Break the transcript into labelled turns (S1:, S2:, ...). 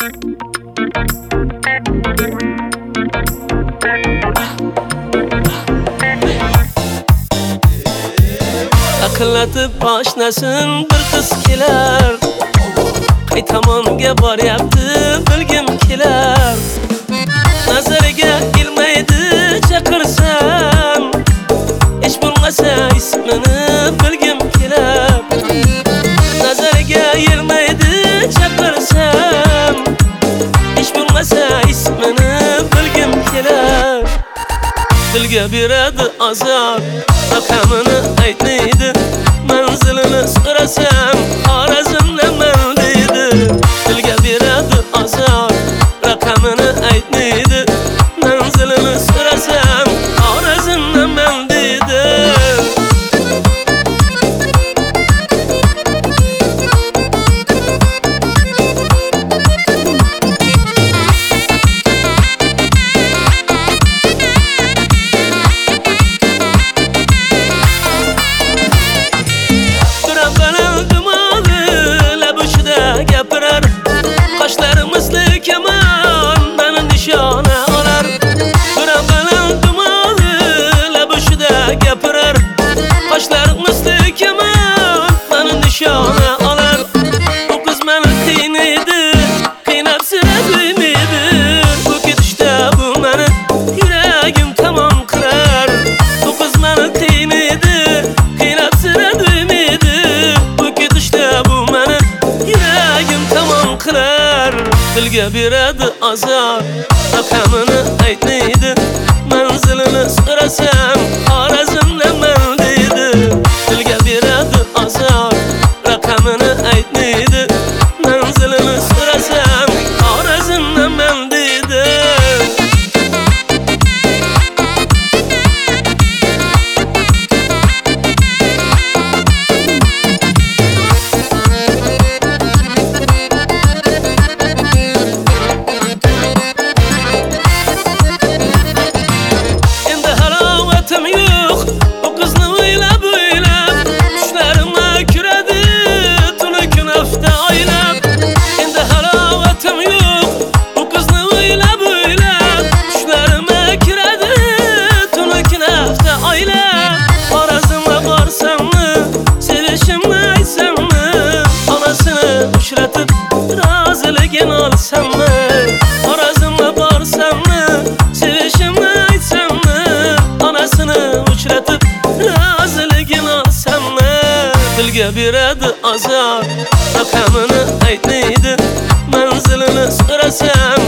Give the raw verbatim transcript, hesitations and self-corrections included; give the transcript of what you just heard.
S1: Akıllatib boshnasin bir qiz kelar, qay tomonga boryapti bilgim kelar. Nazariga kelmaydi chaqirsam, hech bo'lmasa ismini bilgim kelar. Nazariga kelmaydi chaqirsam, hech bo'lmasa ismini bilgim kelar. Dilga beradi azor, raqamini aytmaydi, manzilini so'rasam Xorazmdaman deydi. Dilga beradi azor, raqamini aytmaydi, manzilini so'rasam Xorazmdaman deydi. Qoshlari misli kaman meni nishona olar. Biram baland dumoli labushida gapirar. Qoshlari misli kaman meni nishona olar. Bu qiz meni qiynaydi, qiynab sira qo'ymaydi. Bu ketishda bu meni yuragim tamom qirar. Bu qiz meni qiynaydi, qiynab sira qo'ymaydi. Bu ketishda bu meni yuragim tamom qilar. Dilga beradi azor, raqamini aytmaydi, manzilini so'rasam Xorazmdaman deydi. Dilga beradi azor, raqamini aytmaydi, manzilini so'rasam Xorazmdaman deydi. Uchratib roziligini olsammi? Xorazmga borsammi? Sevishimni aytsammi? Onasini uchratib roziligini olsammi? Dilga beradi azor, raqamini aytmaydi, manzilini so'rasam